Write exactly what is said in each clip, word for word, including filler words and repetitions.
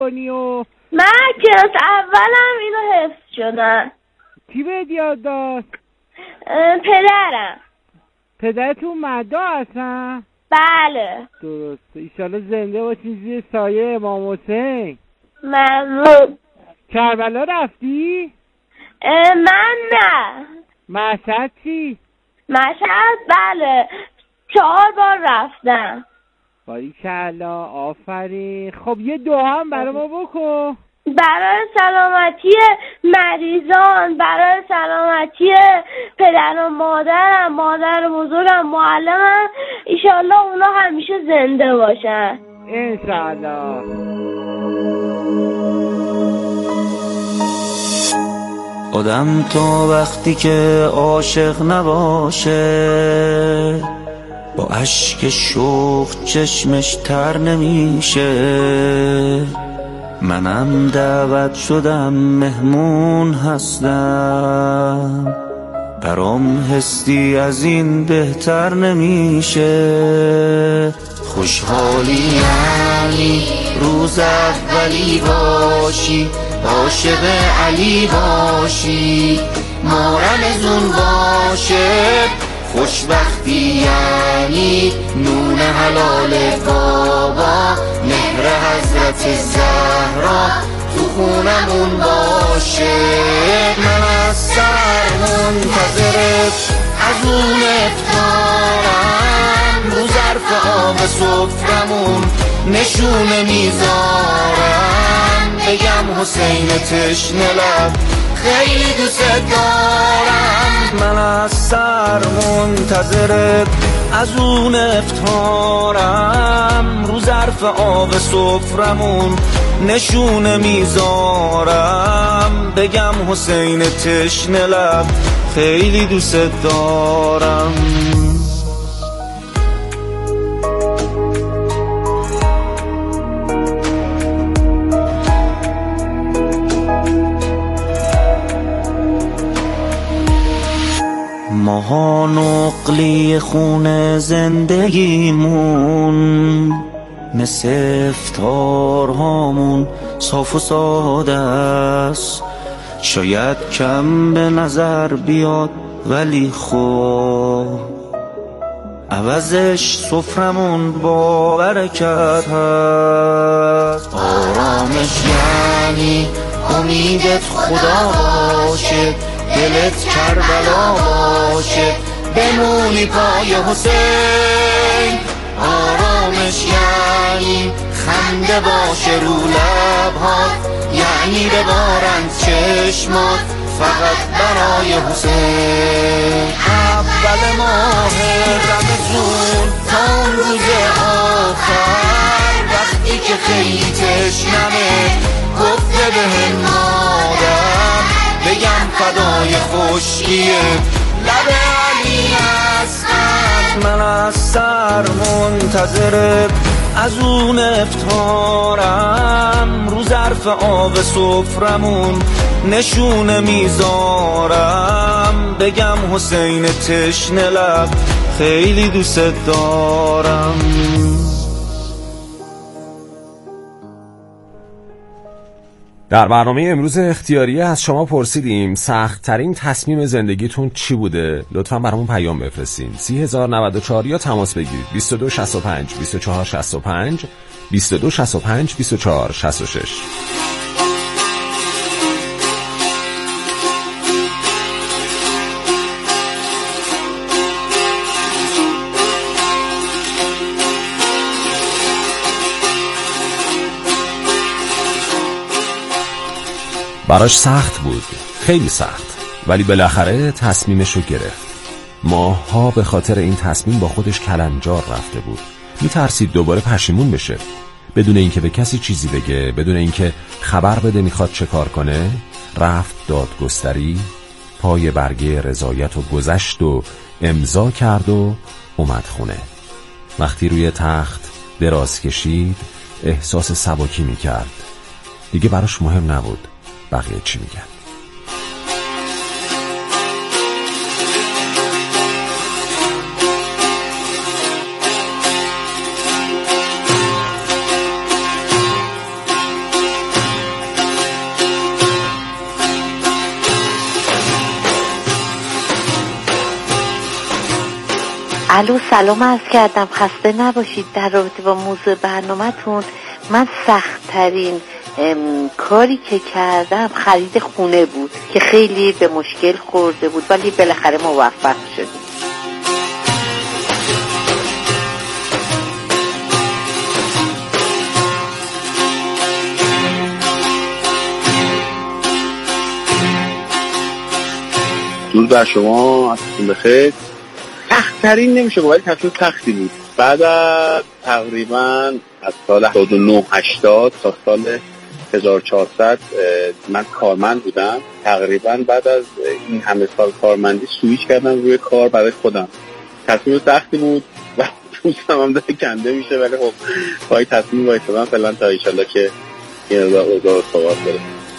کنی و من کلاس اولم اینو حفظ شدم. کی بهت یاد داد؟ پدرم. پدرتون مدا هستن؟ بله درسته. ایشالا زنده باشین زیر سایه امام حسین. ممنون. کربلا رفتی؟ من نه. مشهد چی؟ مشهد بله چهار بار رفتم. باریکلا آفرین. خب یه دعا هم برای ما بکن. برای سلامتی مریضان، برای سلامتی پدر و مادرم، مادر بزرگم، معلمم، ایشالله اونا همیشه زنده باشن انشالله. آدم تا وقتی که عاشق نباشه با اشک شوق چشمش تر نمیشه. منم دعوت شدم مهمون هستم، برام حسی از این بهتر نمیشه. خوشحالی یعنی روز اولی باشی، عاشق علی باشی، مارمزون باشه. خوشبختی یعنی نون حلال بابا، مهر حضرت زهرا تو خونمون باشه. من از سر منتظرت از اون افطارم، رو ظرف آب سفرمون نشونه میذارم، بگم حسین تشنه لب خیلی دوست دارم. من از سر منتظرت از اون افطارم، رو ظرف آب سفرمون نشونه میذارم، بگم حسین تشنه لب خیلی دوست دارم. ماها نقلی خون زندگیمون، مثل افطارهامون صاف و ساده است. شاید کم به نظر بیاد ولی خب عوضش سفرمون با برکت هست. آرامش یعنی امیدت خدا باشه، دلت کربلا باشه، بمونی پای حسین. آرامش یعنی خنده باشه رو لبهات، یعنی ببارند چشمات فقط برای حسین. اول ماه رمضان تا اون روز آخر، وقتی که خیلی تشنمه گفته بهم مادر، بگم فدای خشکیه لب علی هستم. من از سر منتظرت از اون افطارم، رو ظرف آب سفرمون نشونه میذارم، بگم حسین تشنه لب خیلی دوست دارم. در برنامه امروز اختیاریه از شما پرسیدیم سخت ترین تصمیم زندگیتون چی بوده؟ لطفاً برامون پیام بفرستین. سی هزار و نود و چهار یا تماس بگیرید بیست و دو شصت و پنج بیست و چهار شصت و پنج بیست و دو شصت و پنج بیست و چهار شصت و شش. براش سخت بود، خیلی سخت، ولی بالاخره تصمیمش رو گرفت. ماها به خاطر این تصمیم با خودش کلنجار رفته بود. میترسید دوباره پشیمون بشه. بدون اینکه به کسی چیزی بگه، بدون اینکه خبر بده میخواد چه کار کنه، رفت دادگستری، پای برگه رضایت و گذشت و امضا کرد و اومد خونه. وقتی روی تخت دراز کشید احساس سبکی میکرد. دیگه براش مهم نبود بقیه چی میگن. الو سلام عرض کردم، خسته نباشید. در رابطه با موضوع برنامه‌تون، من سخت‌ترین کاری که کردم خرید خونه بود که خیلی به مشکل خورده بود، ولی بالاخره موفق شدیم. درود بر شما، ازتون بخیر. سخت‌ترین نمیشه ولی تصمیم سختی بود. بعد از تقریبا از سال هفتاد و نه هشتاد تا سال هزار و چهارصد من کارمند بودم. تقریبا بعد از این همه سال کارمندی سویچ کردم روی کار برای خودم. تصمیم سختی بود و پوستم هم داره کنده میشه، ولی خب پای تصمیم وایسادم فعلا تا ایشالله که این اوضاع ثبات بره.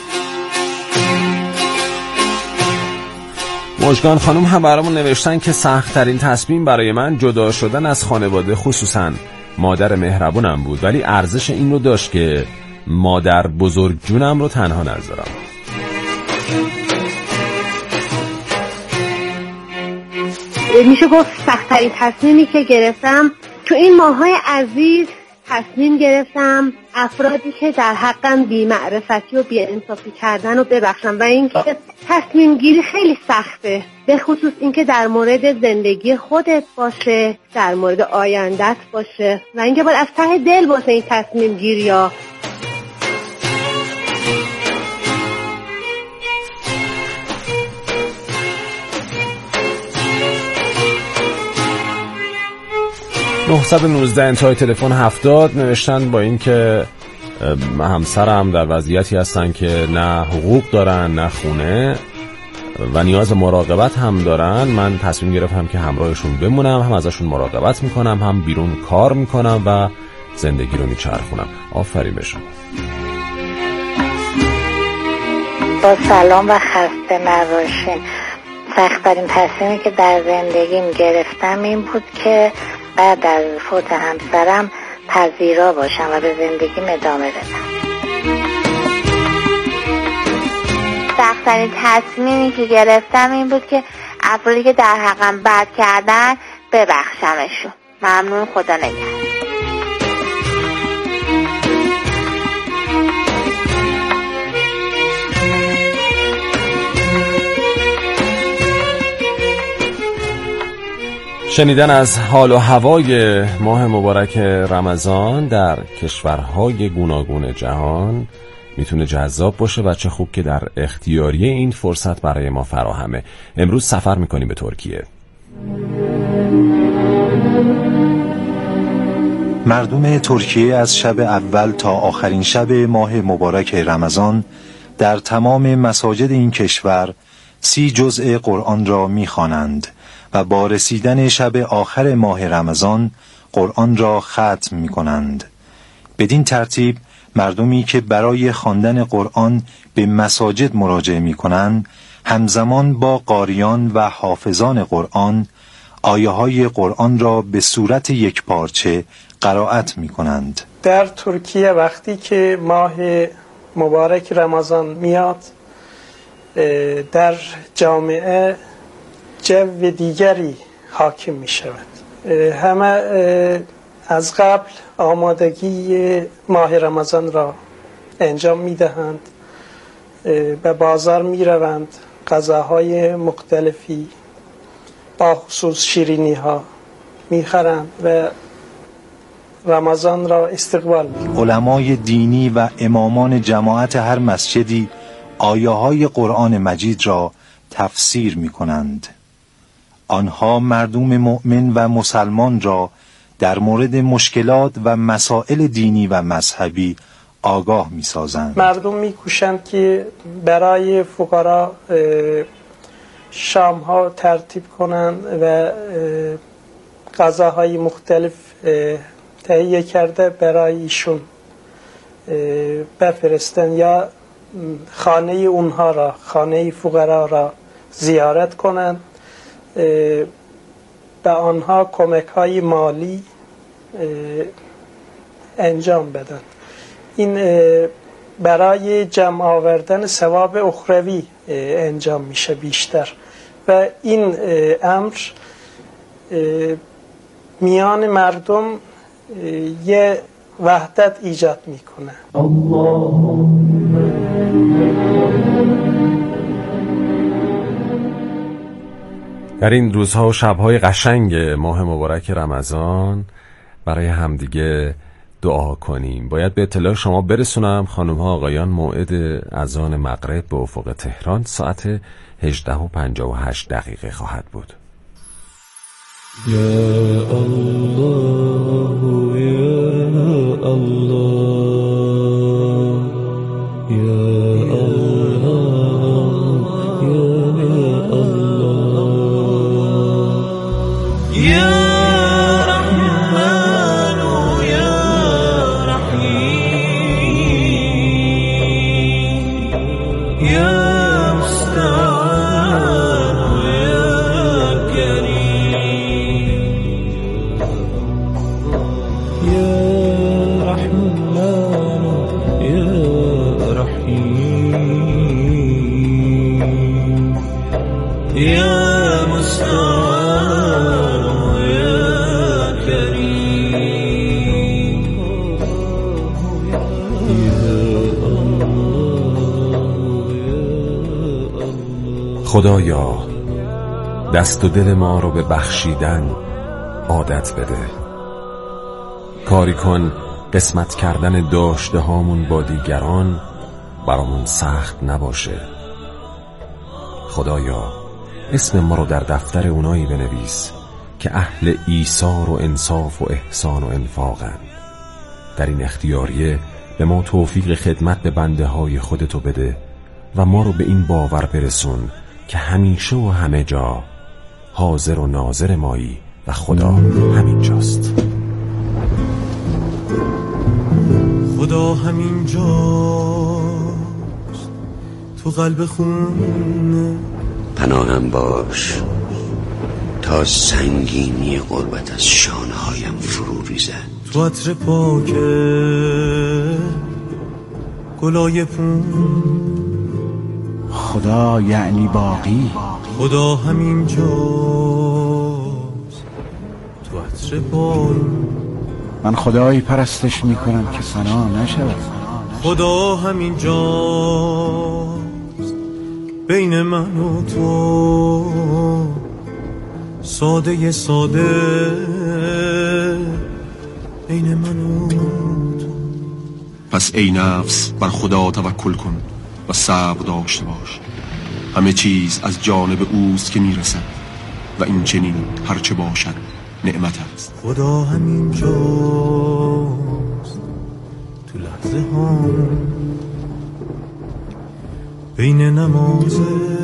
مژگان خانم هم برامون نوشتن که سخت‌ترین تصمیم برای من جدا شدن از خانواده، خصوصا مادر مهربونم بود، ولی ارزش این رو داشت که مادر بزرگ جونم رو تنها نذارم. میشه گفت سخت‌ترین تصمیمی که گرفتم تو این ماهای عزیز، تصمیم گرفتم افرادی که در حقم بی‌معرفتی و بی‌انصافی کردن و ببخشم، و اینکه تصمیم گیری خیلی سخته، به خصوص اینکه در مورد زندگی خودت باشه، در مورد آیندت باشه، و اینکه باید از ته دل واسه این تصمیم گیری ها. نه یک نه انتهای تلفن هفتاد نوشتن با این که همسرم در وضعیتی هستن که نه حقوق دارن نه خونه و نیاز مراقبت هم دارن. من تصمیم گرفتم که همراهشون بمونم، هم ازشون مراقبت میکنم، هم بیرون کار میکنم و زندگی رو میچرخونم. آفرین به شما. با سلام و خسته نباشین. سخت‌ترین تصمیمی که در زندگیم گرفتم این بود که بعد از فوت همسرم پذیرا باشم و به زندگیم ادامه بدم. سخت‌ترین تصمیمی که گرفتم این بود که افرادی که در حقم بد کردن ببخشمشون. ممنون، خدا نگهدار. شنیدن از حال و هوای ماه مبارک رمضان در کشورهای گوناگون جهان میتونه جذاب باشه و چه خوب که در اختیاری این فرصت برای ما فراهمه. امروز سفر میکنیم به ترکیه. مردم ترکیه از شب اول تا آخرین شب ماه مبارک رمضان در تمام مساجد این کشور سی جزء قرآن را میخوانند و با رسیدن شب آخر ماه رمضان قرآن را ختم می کنند. بدین ترتیب مردمی که برای خواندن قرآن به مساجد مراجعه می کنند همزمان با قاریان و حافظان قرآن آیه های قرآن را به صورت یک پارچه قرائت می کنند. در ترکیه وقتی که ماه مبارک رمضان میاد، در جامعه جو دیگری حاکم می شود. همه از قبل آمادگی ماه رمضان را انجام می دهند، به بازار می روند، غذاهای مختلفی با خصوص شیرینی ها می خرند و رمضان را استقبال می کنند. علمای دینی و امامان جماعت هر مسجدی آیه های قرآن مجید را تفسیر می کنند. آنها مردم مؤمن و مسلمان را در مورد مشکلات و مسائل دینی و مذهبی آگاه می سازند. مردم می کوشند که برای فقرا شام ها ترتیب کنند و غذاهای مختلف تهیه کرده برای ایشون بفرستند یا خانه اونها را، خانه فقرا را زیارت کنند، به آنها کمک های مالی انجام بدن. این برای جمع آوردن ثواب اخروی انجام میشه بیشتر و این امر میان مردم یه وحدت ایجاد میکنه. در این روزها و شبهای قشنگ ماه مبارک رمضان برای همدیگه دعا کنیم. باید به اطلاع شما برسونم خانم‌ها آقایان، موعد اذان مغرب به افق تهران ساعت هجده و پنجاه و هشت دقیقه خواهد بود. یا الله یا الله یا الله یا الله یا خدایا دست و دل ما رو به بخشیدن عادت بده. کاری کن قسمت کردن داشته هامون با دیگران برامون سخت نباشه. خدایا اسم ما رو در دفتر اونایی بنویس که اهل ایثار و انصاف و احسان و انفاقن. در این اختیاریه به ما توفیق خدمت به بنده های خودتو بده و ما رو به این باور برسون که همیشه و همه جا حاضر و ناظر مایی و خدا همین جاست. خدا همین جاست تو قلب خونه، پناهم باش تا سنگینی غربت از شانه‌هایم فرو ریزد. تو عطر پاکه گلای پون، خدا یعنی باقی. خدا همین جاست تو عطر پای. من خدایی پرستش میکنم که ثنا نشود. خدا همین جاست بین من و تو، ساده ساده بین من و تو. پس ای نفس بر خدا توکل کن و صبر داشته باش. همه چیز از جانب اوست که میرسد و این چنین هرچه باشد نعمت است. خدا همین جاست تو لحظه ها بین نماز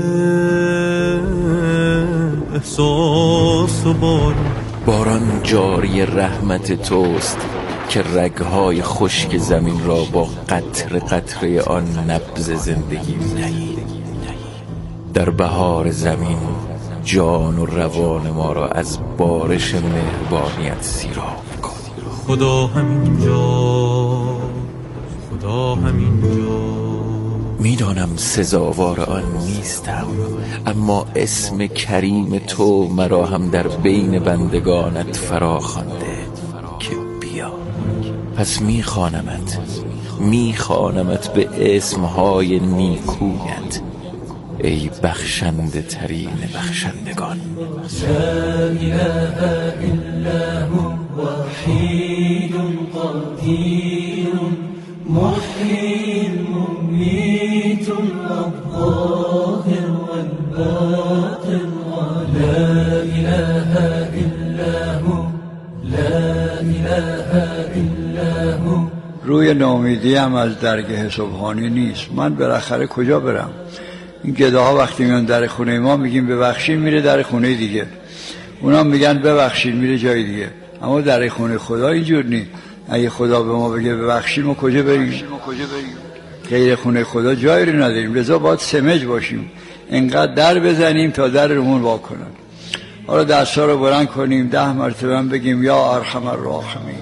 احساس و باران. باران جاری رحمت توست که رگهای خشک زمین را با قطره قطره آن نبض زندگی نهی. در بهار زمین جان و روان ما را از بارش مهربانیت سیراب کن. خدا همین جا، خدا همین جا. میدانم سزاوار آن نیستم، اما اسم کریم تو مرا هم در بین بندگانت فرا خوانده که بیا. پس میخوانمت میخوانمت به اسمهای نیکویت ای بخشنده ترین بخشندگان. لا اله الا هو وحید قدیر محیی ممیت الظاهر والباطن. لا اله الا هو لا اله الا هو. روی ناامیدی هم از درگاه سبحانی نیست. من بالاخره کجا برم؟ این گداها وقتی میان در خونه ما میگیم ببخشید، میره در خونه دیگه. اونا میگن ببخشید، میره جای دیگه. اما در خونه خدا اینجور نیست. اگه خدا به ما بگه ببخشید، ما کجا بریم؟ غیر خونه خدا جایی رو نداریم. لذا باید سمج باشیم، انقدر در بزنیم تا در رومون وا کنن. حالا دستا رو بلند کنیم، ده مرتبه بگیم یا ارحم الراحمین.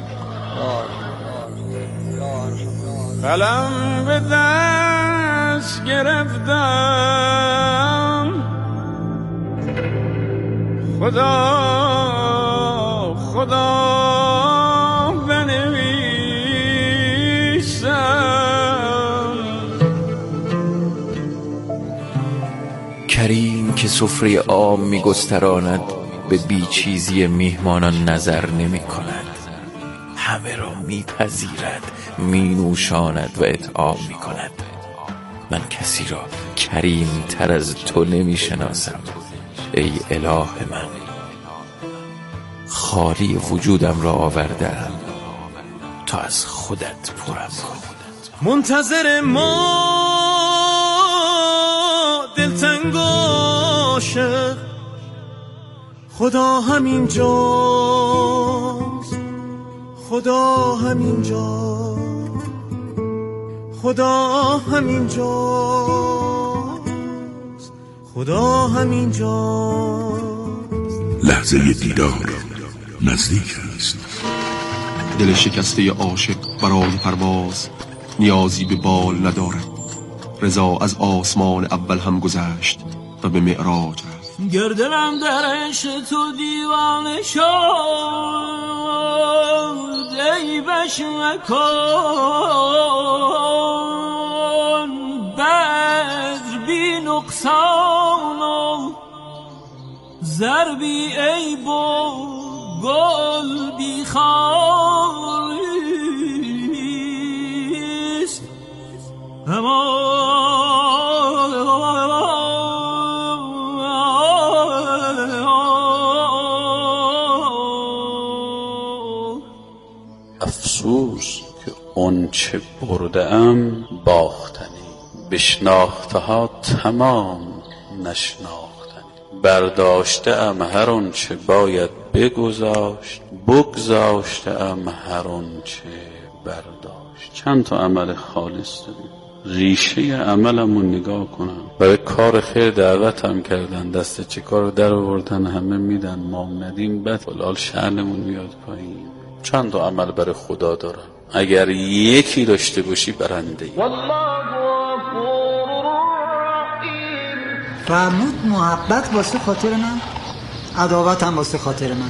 قلم به دست گرفتم، خدا خدا کریم که سفره عام می گستراند به بیچیزی میهمانان نظر نمی کند. همه را می پذیرد، می نوشاند و اطعام می کند. من کسی را کریم تر از تو نمی شناسم ای اله من. خالی وجودم را آوردم تا از خودت پرم کن. منتظر ما دلتنگ عاشق، خدا همین جاست، خدا همین جاست، خدا همین جاست، خدا همین جاست. لحظه دیدار نزدیک است. دل شکسته عاشق برای پرواز نیازی به بال ندارد. رضا از آسمان اول هم گذشت و به معراج رفت. گردنم در عشق تو دیوانه شد، ای بشمکان بدر بی نقصان و ضربی ای با گل بی خاریست. اما افسوس که اون چه بردم باختنی، بشناخته ها تمام نشناختنی. برداشته ام هر اون چه باید بگذاشت، بگذاشته ام هر اون چه برداشت. چند تا عمل خالص داریم، ریشه عملمو نگاه کنم. برای کار خیر دعوتم کردن، دست چه کار در آوردن همه میدن، ما ندیم بد حلال شأنمون میاد پایین. چند تا عمل برای خدا دارم، اگر یکی داشته باشی برنده. فرمود محبت واسه خاطر من، عداوت هم واسه خاطر من.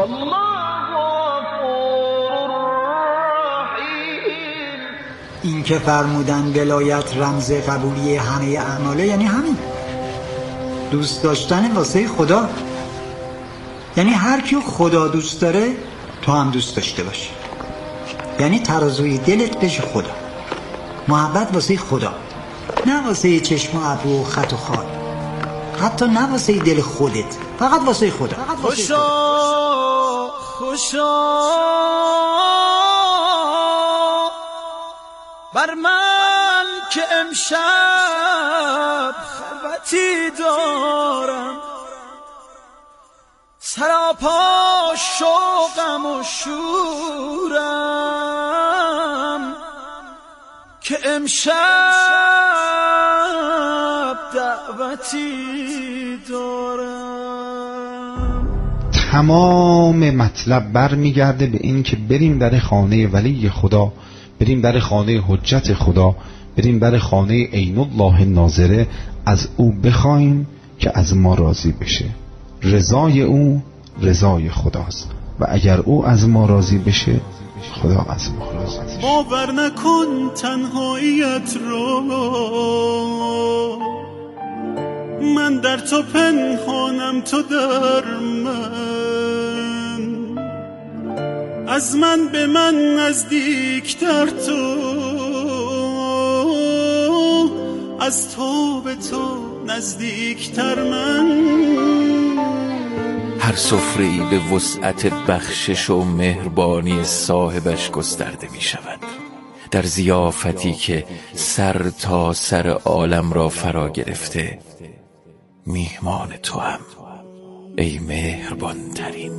این که فرمودن ولایت رمز قبولی همه اعماله، یعنی همین دوست داشتن واسه خدا. یعنی هر کی خدا دوست داره تو هم دوست داشته باشی. یعنی ترازوی دلت بشه خدا. محبت واسه خدا، نه واسه چشم و ابرو و خط و خال، حتی نه واسه دل خودت، فقط واسه خدا. خوشا خوشا بر من که امشب خلوتی دارم، سراپا شوقم و شورم، که امشب دعوتی دارم. تمام مطلب برمیگرده به این که بریم در خانه ولی خدا، بریم در خانه حجت خدا، بریم در خانه عین الله ناظره، از او بخوایم که از ما راضی بشه. رضای او رضای خداست و اگر او از ما راضی بشه خدا از ما راضی بشه. باور نکن تنهاییت رو، من در تو پنهانم تو در من، از من به من نزدیکتر تو، از تو به تو نزدیکتر من. هر سفره‌ای به وسعت بخشش و مهربانی صاحبش گسترده می شود. در ضیافتی که سر تا سر عالم را فرا گرفته، میهمان تو هم ای مهربان ترین.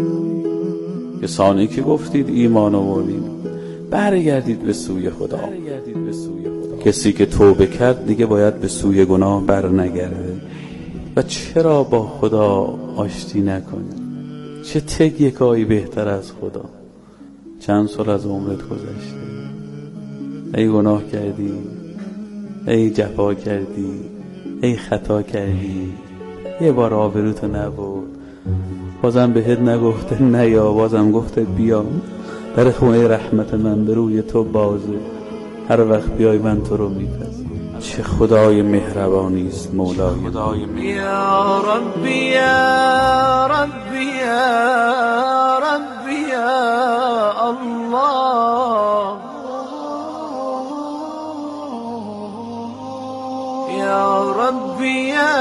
کسانی که گفتید ایمان آوردیم، برگردید به سوی خدا. کسی که توبه کرد دیگه باید به سوی گناه بر نگرده. و چرا با خدا آشتی نکنی؟ چه تک یکایی بهتر از خدا؟ چند سال از عمرت گذشته، ای گناه کردی، ای جفا کردی، ای خطا کردی، یه بار آبروتو نبرد، بازم بهت نگفته نیا، بازم گفته بیا، در خونه رحمت من به روی تو بازه، هر وقت بیای من تو رو میپذیرم. چه خدای مهربانی است مولای خدای یا ربی یا ربی یا ربی یا الله یا ربی یا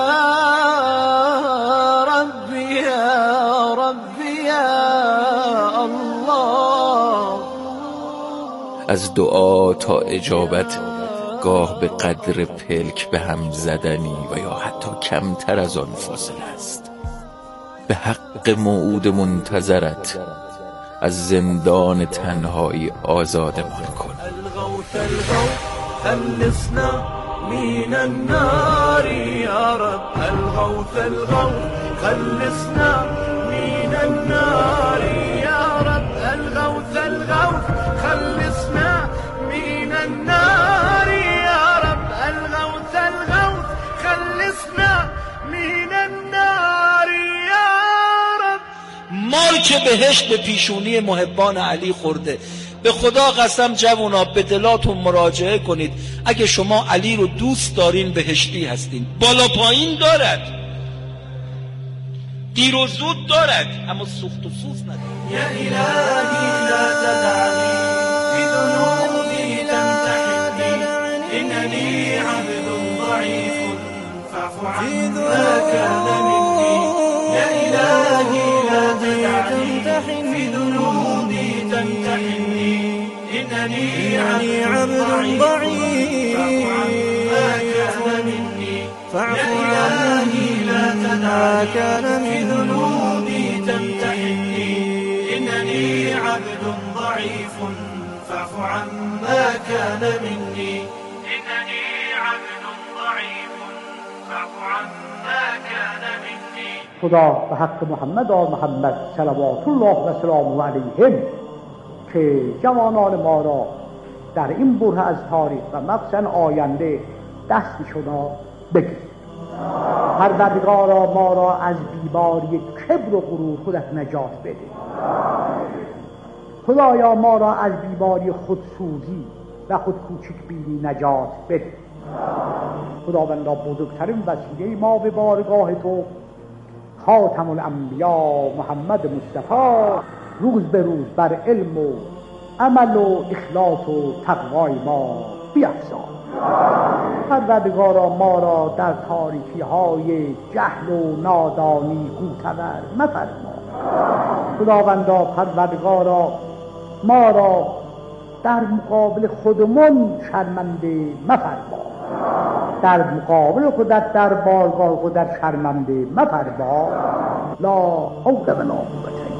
ربی یا ربی یا الله. از دعا تا اجابت گاه به قدر پلک به هم زدنی و یا حتی کمتر از آن فاصله است. به حق موعود منتظرت از زندان تنهایی آزادمان کن. الغوث الغوث خلصنا من النار یا رب الغوث الغوث خلصنا من النار یا رب الغوث الغوث خلصنا من النار یا رب الغوث الغوث خلصنا من النار یا رب. مال که بهشت به پیشونی محبان علی خورده. به خدا قسم جوونا به دلاتون مراجعه کنید، اگه شما علی رو دوست دارین بهشتی هستین. بالا پایین دارد، دیر و زود دارد، اما سوخت و سوز ندارد. یا الهی لا تدعنی فی ذنوبی تمتحنی اننی عبد ضعیف فاعف عما کان منی. یا الهی لا تدعنی فی ذنوبی تمتحنی اننی عبد ضعیف فاعف عما كان مني. يا إلهي لا تدعني في ذنوبي تمتحني إنني عبد ضعيف فاعف عما كان مني. إنني عبد ضعيف فاعف عما كان مني. خدا به حق محمد و محمد صلوات الله و سلامه علیهم که جوانان ما را در این بره از تاریخ و مخصوصا آینده دستشون بگیر. پروردگارا ما را از بیماری کبر و غرور خودت نجات بده. خدایا ما را از بیماری خودسوزی و خودکوچک بینی نجات بده. خداوندا بزرگترین وسیله ما به بارگاه تو خاتم الانبیا محمد مصطفی روز به روز بر علم و عمل و اخلاص و تقوای ما بیفزا. پروردگارا ما را در تاریکی های جهل و نادانی گوتور مفرما. خداوندا پروردگارا ما را در مقابل خودمون شرمنده مفرما. در مقابل خودت در بارگاه خودت شرمنده مفرما. لا حول ولا قوة الا بالله.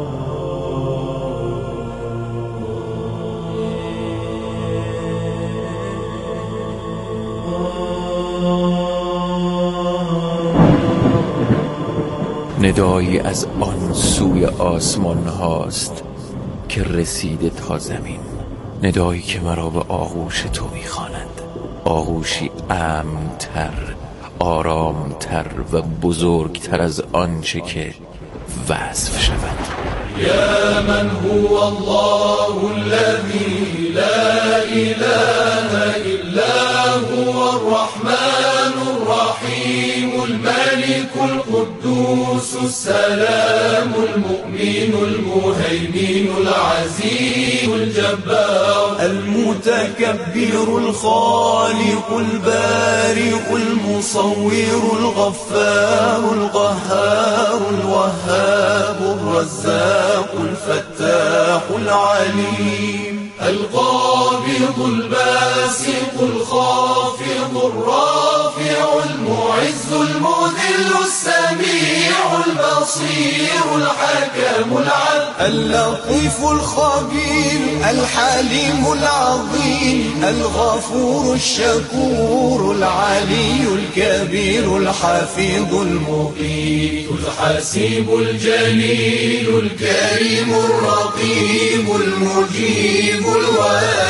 ندایی از آن سوی آسمان هاست که رسیده تا زمین. ندایی که مرا به آغوش تو میخواند، آغوشی امن‌تر، آرامتر و بزرگتر از آنچه که وصف شود. یا من هو الله الذی لا اله الا هو الرحمن الرحیم الملك القدوس السلام المؤمن المهيمن العزيز الجبار المتكبر الخالق البارئ المصور الغفار القهار الوهاب الرزاق الفتاح العليم القابض الباسط الخافض الرافع المعز المذل السميع البصير الحكم العدل اللطيف الخبير الحليم العظيم الغفور الشكور العلي الكبير الحفيظ المقيت الحسيب الجليل الكريم الرقيب المجيب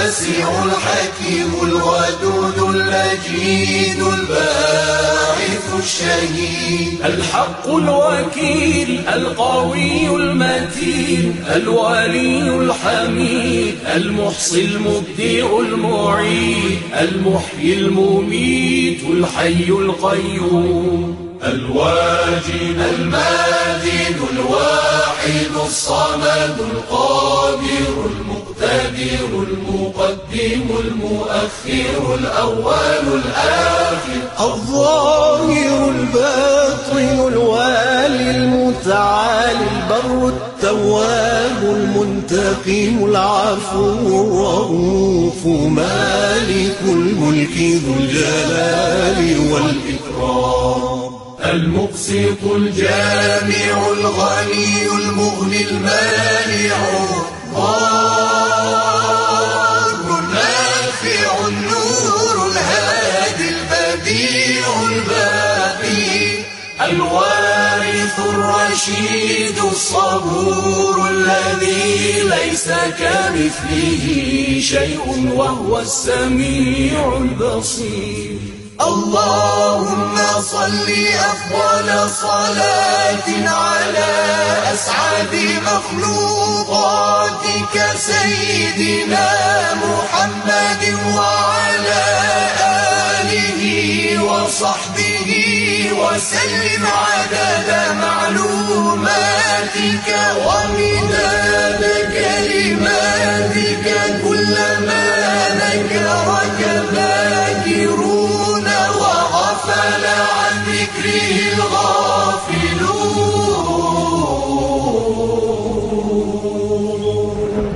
الواسع الحكيم الودود المجيد الباعث الشهيد الحق الوكيل القوي المتين الولي الحميد المحصي المبدئ المعيد المحيي المميت الحي القيوم الواجد الماجد الواحد الصمد القادر المقتدر المقدم المؤخر الأول الآخر الظاهر الباطن الوالي المتعالي البر التواب المنتقم العفو الرؤوف مالك الملك ذو الجلال والإكرام المقسط الجامع الغني المغني المانع الضار النافع النور الهادي البديع الباقي الوارث الرشيد الصبور الذي ليس كمثله شيء وهو السميع البصير اللهم صل أفضل صلاة على أسعد مخلوقاتك سيدنا محمد وعلى آله وصحبه وسلم عدد معلوماتك ومداد كلماتك كلما ذكرك ذاكرون وغفل عن ذكره الغافلون.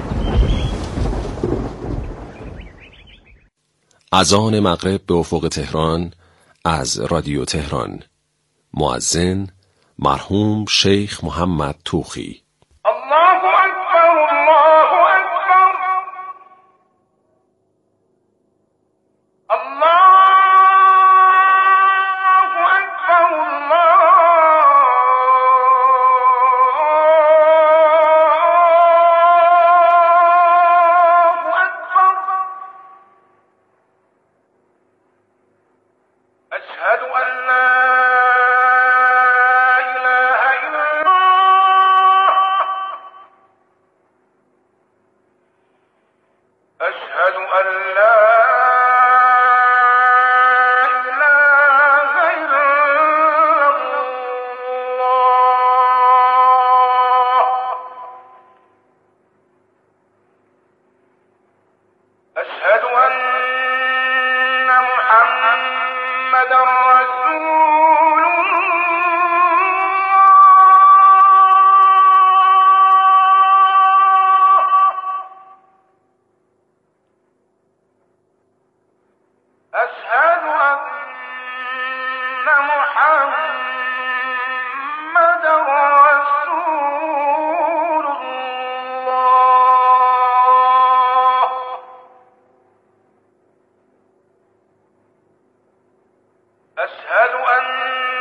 اذان مغرب به افق تهران از رادیو تهران. مؤذن مرحوم شیخ محمد توخی. الله اکبر الله اکبر الله اکبر الله اکبر اشهد ان لا اله الا الله اشهد ان لا اله الا الله اشهد ان محمدا رسول أشهد أن محمدا رسول الله أشهد أن